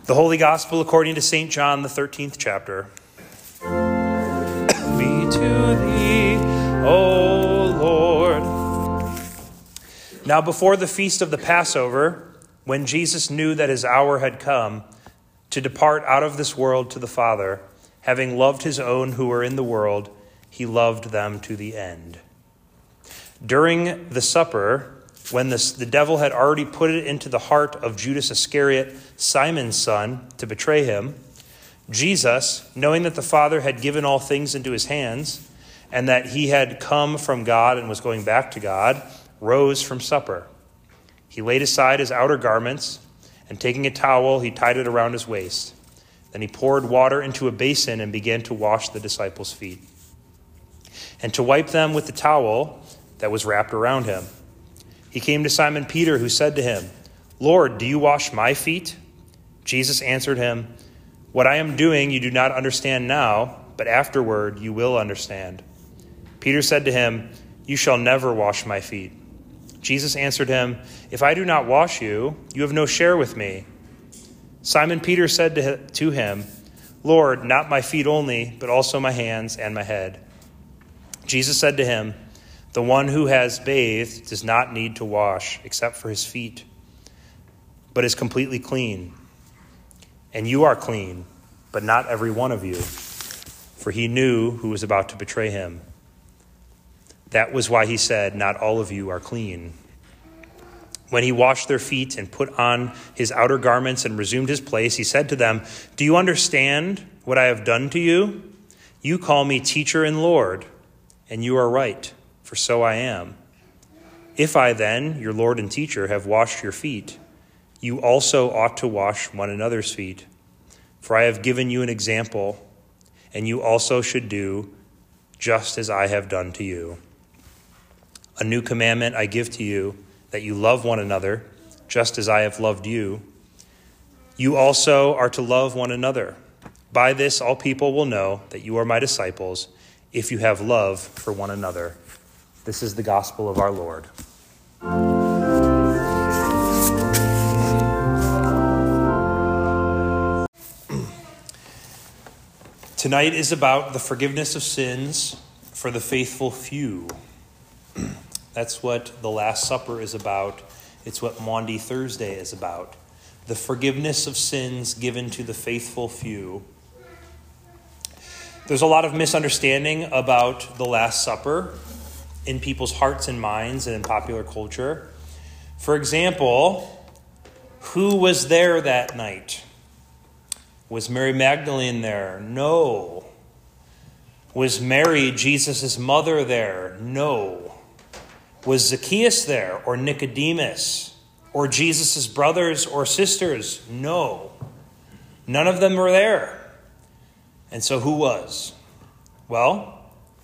The Holy Gospel according to St. John, the 13th chapter. Be to thee, O Lord. Now before the feast of the Passover, when Jesus knew that his hour had come to depart out of this world to the Father, having loved his own who were in the world, he loved them to the end. During the supper, when the devil had already put it into the heart of Judas Iscariot, Simon's son, to betray him, Jesus, knowing that the Father had given all things into his hands, and that he had come from God and was going back to God, rose from supper. He laid aside his outer garments, and taking a towel, he tied it around his waist. Then he poured water into a basin and began to wash the disciples' feet, and to wipe them with the towel that was wrapped around him. He came to Simon Peter, who said to him, "Lord, do you wash my feet?" Jesus answered him, "What I am doing you do not understand now, but afterward you will understand." Peter said to him, "You shall never wash my feet." Jesus answered him, "If I do not wash you, you have no share with me." Simon Peter said to him, "Lord, not my feet only, but also my hands and my head." Jesus said to him, "The one who has bathed does not need to wash except for his feet, but is completely clean. And you are clean, but not every one of you." For he knew who was about to betray him. That was why he said, "Not all of you are clean." When he washed their feet and put on his outer garments and resumed his place, he said to them, "Do you understand what I have done to you? You call me teacher and Lord, and you are right, for so I am. If I then, your Lord and teacher, have washed your feet, you also ought to wash one another's feet. For I have given you an example, and you also should do just as I have done to you. A new commandment I give to you, that you love one another, just as I have loved you. You also are to love one another. By this all people will know that you are my disciples, if you have love for one another." This is the gospel of our Lord. Tonight is about the forgiveness of sins for the faithful few. That's what the Last Supper is about. It's what Maundy Thursday is about. The forgiveness of sins given to the faithful few. There's a lot of misunderstanding about the Last Supper in people's hearts and minds and in popular culture. For example, who was there that night? Was Mary Magdalene there? No. Was Mary, Jesus' mother, there? No. Was Zacchaeus there, or Nicodemus, or Jesus' brothers or sisters? No. None of them were there. And so who was? Well,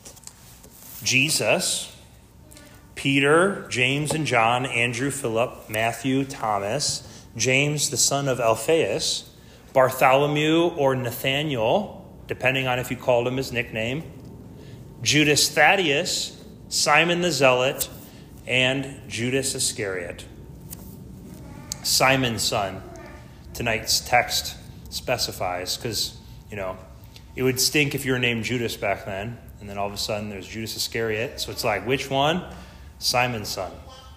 Jesus, Peter, James and John, Andrew, Philip, Matthew, Thomas, James, the son of Alphaeus, Bartholomew or Nathaniel, depending on if you called him his nickname, Judas Thaddeus, Simon the Zealot, and Judas Iscariot. Simon's son, tonight's text specifies, because, it would stink if you were named Judas back then, and then all of a sudden there's Judas Iscariot. So it's like, which one? Simon's son.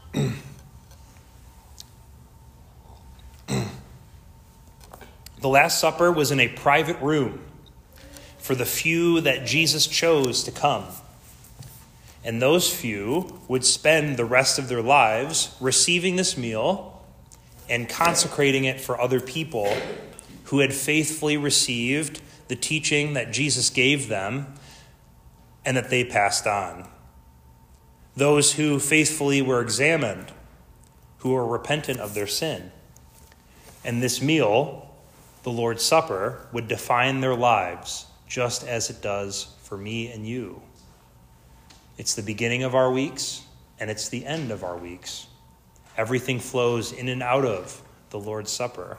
The Last Supper was in a private room for the few that Jesus chose to come. And those few would spend the rest of their lives receiving this meal and consecrating it for other people who had faithfully received the teaching that Jesus gave them and that they passed on. Those who faithfully were examined, who were repentant of their sin. And this meal, the Lord's Supper, would define their lives just as it does for me and you. It's the beginning of our weeks, and it's the end of our weeks. Everything flows in and out of the Lord's Supper.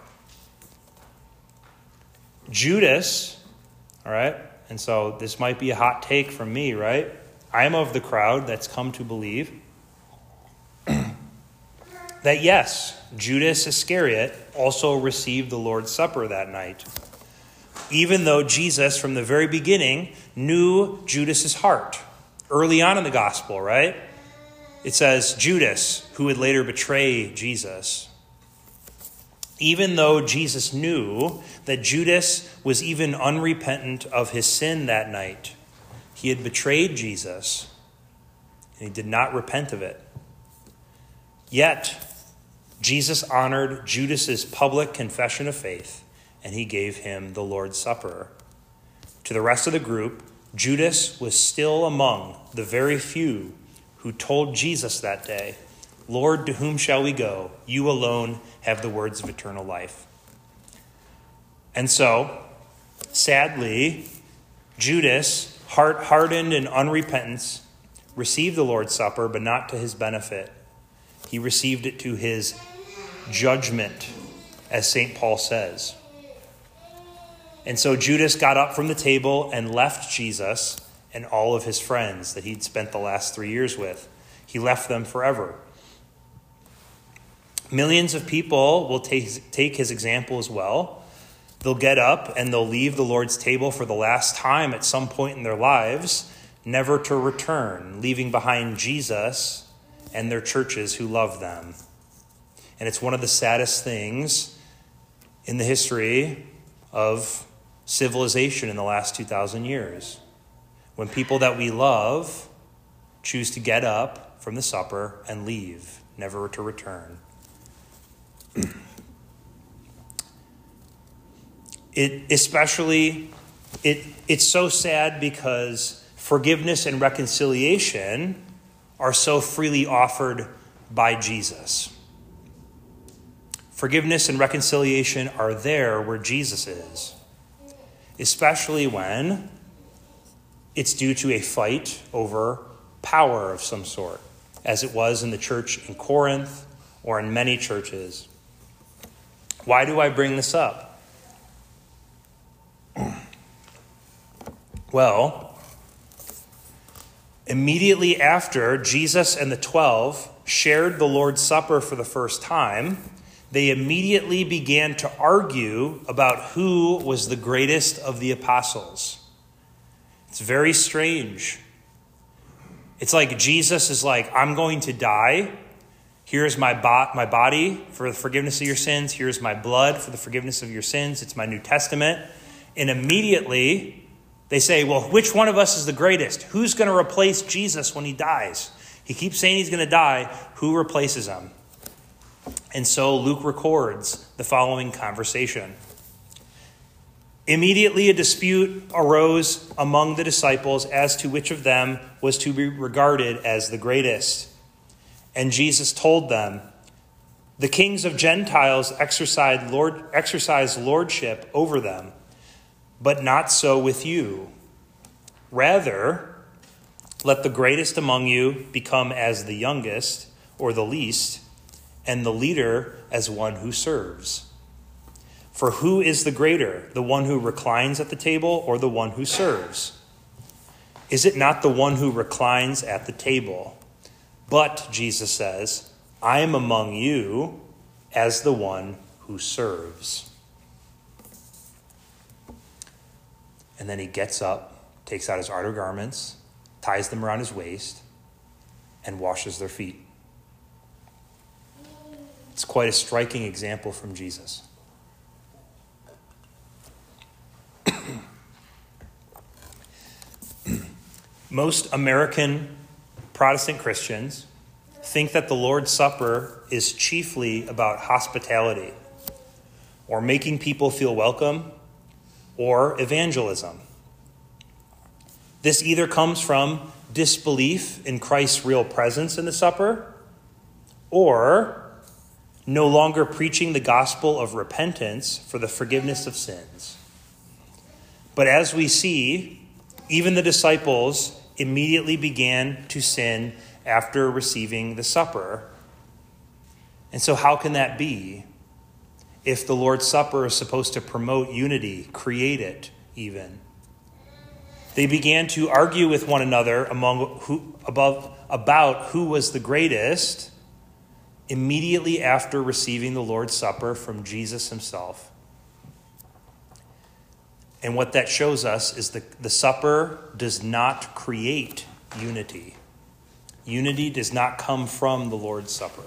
Judas, all right, and so this might be a hot take from me, right? I am of the crowd that's come to believe that yes, Judas Iscariot also received the Lord's Supper that night, even though Jesus, from the very beginning, knew Judas's heart. Early on in the gospel, right? It says Judas, who would later betray Jesus. Even though Jesus knew that Judas was even unrepentant of his sin that night, he had betrayed Jesus, and he did not repent of it. Yet, Jesus honored Judas's public confession of faith, and he gave him the Lord's Supper. To the rest of the group, Judas was still among the very few who told Jesus that day, "Lord, to whom shall we go? You alone have the words of eternal life." And so, sadly, Judas, heart-hardened and unrepentant, received the Lord's Supper, but not to his benefit. He received it to his judgment, as St. Paul says. And so Judas got up from the table and left Jesus and all of his friends that he'd spent the last 3 years with. He left them forever. Millions of people will take his example as well. They'll get up and they'll leave the Lord's table for the last time at some point in their lives, never to return, leaving behind Jesus and their churches who love them. And it's one of the saddest things in the history of civilization in the last 2,000 years. When people that we love choose to get up from the supper and leave, never to return. It's so sad because forgiveness and reconciliation are so freely offered by Jesus. Forgiveness and reconciliation are there where Jesus is, especially when it's due to a fight over power of some sort, as it was in the church in Corinth or in many churches. Why do I bring this up? Well, immediately after Jesus and the 12 shared the Lord's Supper for the first time, they immediately began to argue about who was the greatest of the apostles. It's very strange. It's like Jesus is like, I'm going to die. Here's my body for the forgiveness of your sins. Here's my blood for the forgiveness of your sins. It's my New Testament. And immediately they say, well, which one of us is the greatest? Who's going to replace Jesus when he dies? He keeps saying he's going to die. Who replaces him? And so Luke records the following conversation. Immediately a dispute arose among the disciples as to which of them was to be regarded as the greatest. And Jesus told them, the kings of Gentiles exercise lordship over them, but not so with you. Rather, let the greatest among you become as the youngest or the least, and the leader as one who serves. For who is the greater, the one who reclines at the table or the one who serves? Is it not the one who reclines at the table? But, Jesus says, I am among you as the one who serves. And then he gets up, takes out his outer garments, ties them around his waist, and washes their feet. It's quite a striking example from Jesus. Most American Protestant Christians think that the Lord's Supper is chiefly about hospitality, or making people feel welcome, or evangelism. This either comes from disbelief in Christ's real presence in the supper, or no longer preaching the gospel of repentance for the forgiveness of sins. But as we see, even the disciples immediately began to sin after receiving the supper. And so how can that be if the Lord's Supper is supposed to promote unity, create it even? They began to argue with one another about who was the greatest, immediately after receiving the Lord's Supper from Jesus himself. And what that shows us is the supper does not create unity. Unity does not come from the Lord's Supper.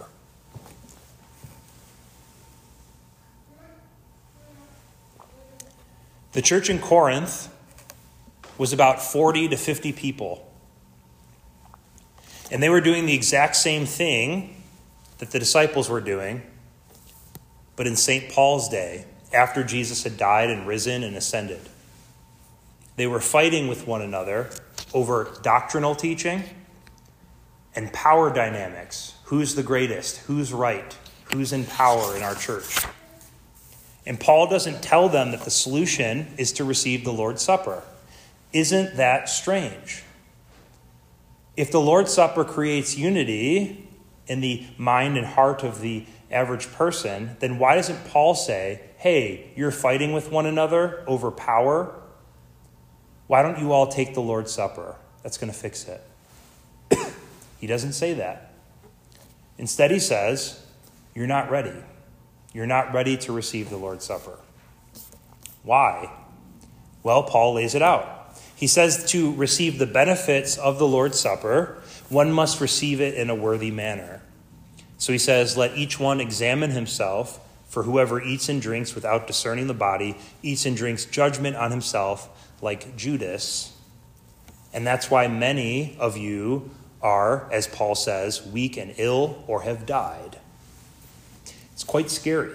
The church in Corinth was about 40 to 50 people. And they were doing the exact same thing that the disciples were doing, but in St. Paul's day, after Jesus had died and risen and ascended. They were fighting with one another over doctrinal teaching and power dynamics. Who's the greatest? Who's right? Who's in power in our church? And Paul doesn't tell them that the solution is to receive the Lord's Supper. Isn't that strange? If the Lord's Supper creates unity in the mind and heart of the average person, then why doesn't Paul say, hey, you're fighting with one another over power? Why don't you all take the Lord's Supper? That's going to fix it. He doesn't say that. Instead, he says, you're not ready. You're not ready to receive the Lord's Supper. Why? Well, Paul lays it out. He says to receive the benefits of the Lord's Supper, one must receive it in a worthy manner. So he says, let each one examine himself, for whoever eats and drinks without discerning the body eats and drinks judgment on himself like Judas. And that's why many of you are, as Paul says, weak and ill or have died. It's quite scary.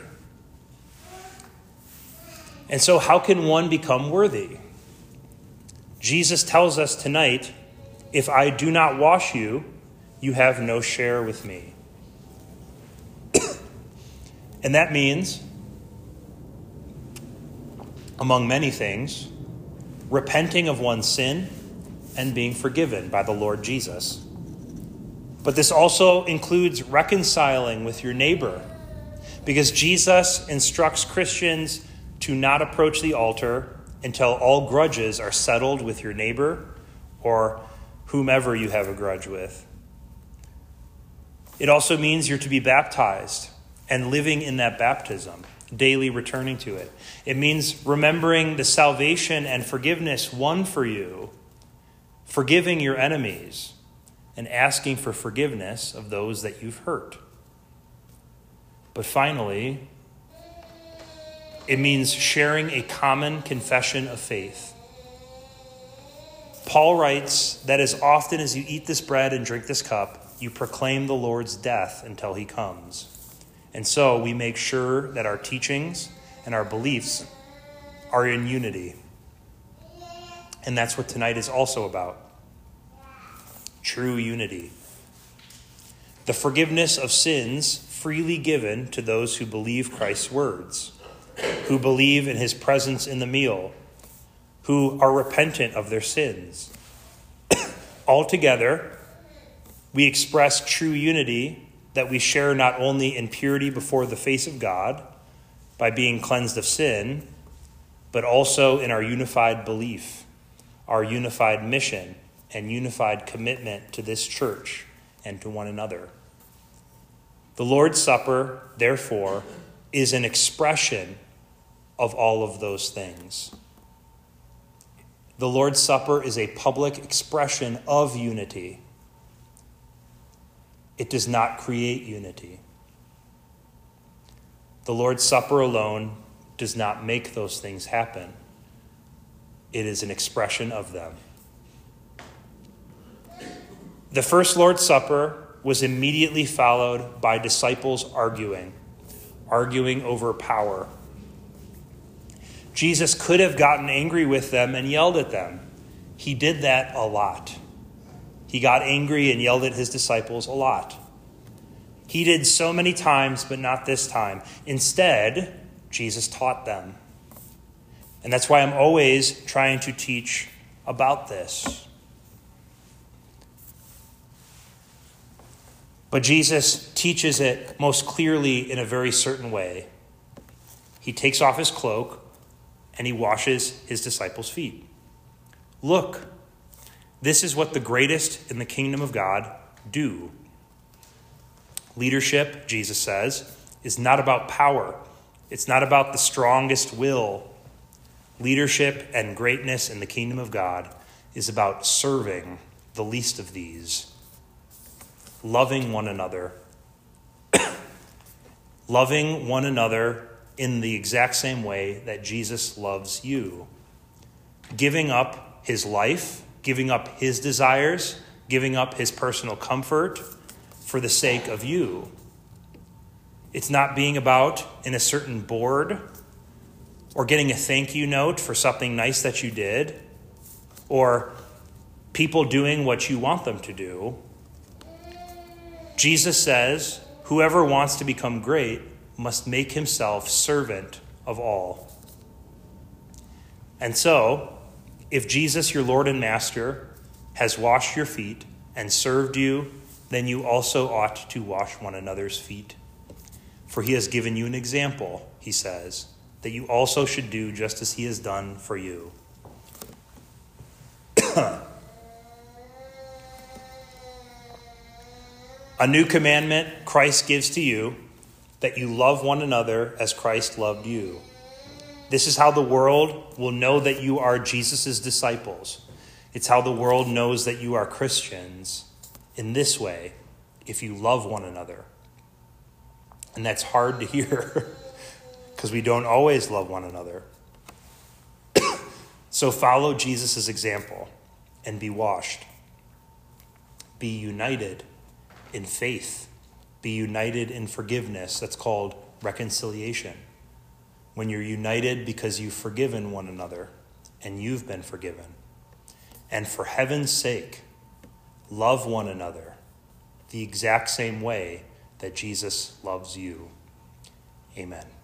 And so how can one become worthy? Jesus tells us tonight, if I do not wash you, you have no share with me. And that means, among many things, repenting of one's sin and being forgiven by the Lord Jesus. But this also includes reconciling with your neighbor, because Jesus instructs Christians to not approach the altar until all grudges are settled with your neighbor or whomever you have a grudge with. It also means you're to be baptized and living in that baptism, daily returning to it. It means remembering the salvation and forgiveness won for you, forgiving your enemies, and asking for forgiveness of those that you've hurt. But finally, it means sharing a common confession of faith. Paul writes that as often as you eat this bread and drink this cup, you proclaim the Lord's death until he comes. And so we make sure that our teachings and our beliefs are in unity. And that's what tonight is also about. True unity. The forgiveness of sins freely given to those who believe Christ's words, who believe in his presence in the meal, who are repentant of their sins. Altogether, we express true unity that we share not only in purity before the face of God by being cleansed of sin, but also in our unified belief, our unified mission, and unified commitment to this church and to one another. The Lord's Supper, therefore, is an expression of all of those things. The Lord's Supper is a public expression of unity. It does not create unity. The Lord's Supper alone does not make those things happen. It is an expression of them. The first Lord's Supper was immediately followed by disciples arguing over power. Jesus could have gotten angry with them and yelled at them. He did that a lot. He got angry and yelled at his disciples a lot. He did so many times, but not this time. Instead, Jesus taught them. And that's why I'm always trying to teach about this. But Jesus teaches it most clearly in a very certain way. He takes off his cloak and he washes his disciples' feet. Look, this is what the greatest in the kingdom of God do. Leadership, Jesus says, is not about power. It's not about the strongest will. Leadership and greatness in the kingdom of God is about serving the least of these, loving one another, loving one another in the exact same way that Jesus loves you, giving up his life, giving up his desires, giving up his personal comfort for the sake of you. It's not being about in a certain board or getting a thank you note for something nice that you did, or people doing what you want them to do. Jesus says, whoever wants to become great must make himself servant of all. And so, if Jesus, your Lord and Master, has washed your feet and served you, then you also ought to wash one another's feet. For he has given you an example, he says, that you also should do just as he has done for you. A new commandment Christ gives to you, that you love one another as Christ loved you. This is how the world will know that you are Jesus' disciples. It's how the world knows that you are Christians in this way, if you love one another. And that's hard to hear because we don't always love one another. So follow Jesus' example and be washed. Be united in faith. Be united in forgiveness. That's called reconciliation. When you're united because you've forgiven one another and you've been forgiven. And for heaven's sake, love one another the exact same way that Jesus loves you. Amen.